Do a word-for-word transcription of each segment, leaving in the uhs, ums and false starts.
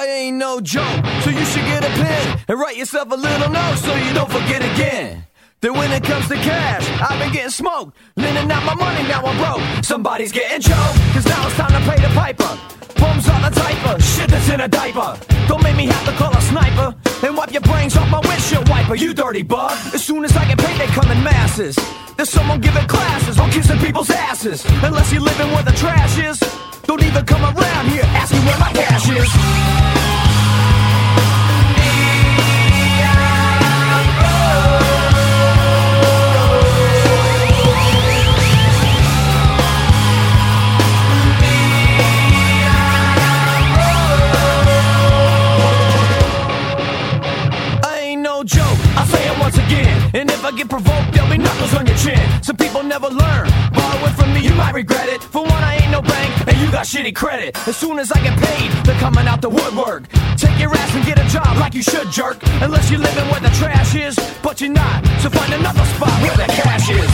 I ain't no joke, so you should get a pen and write yourself a little note so you don't forget again that when it comes to cash, I've been getting smoked, lending out my money, now I'm broke. Somebody's getting choked, cause now it's time to pay the piper. Poems on the typer, shit that's in a diaper. Don't make me have to call a sniper and wipe your brains off my windshield wiper, you dirty bug. As soon as I get paid, they come in masses. There's someone giving classes on kissing people's asses. Unless you're living where the trash is, don't even come around here asking where my cash is. And if I get provoked, there'll be knuckles on your chin. Some people never learn. Borrow it from me, you might regret it. For one, I ain't no bank, and you got shitty credit. As soon as I get paid, they're coming out the woodwork. Take your ass and get a job like you should, jerk. Unless you're living where the trash is, but you're not. So find another spot where the cash is.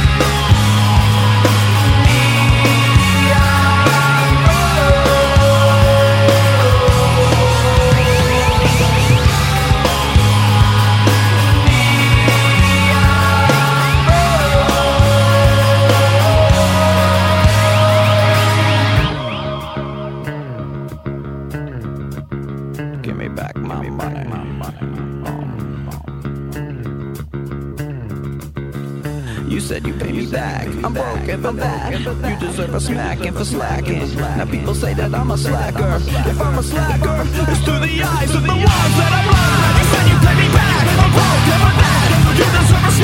You said you pay me back. I'm broke and for that. You deserve a smacking for slacking. Now people say that I'm a slacker. If I'm a slacker, it's through the eyes of the ones that I'm blind. You said you pay me back. I'm broke and for that. You deserve a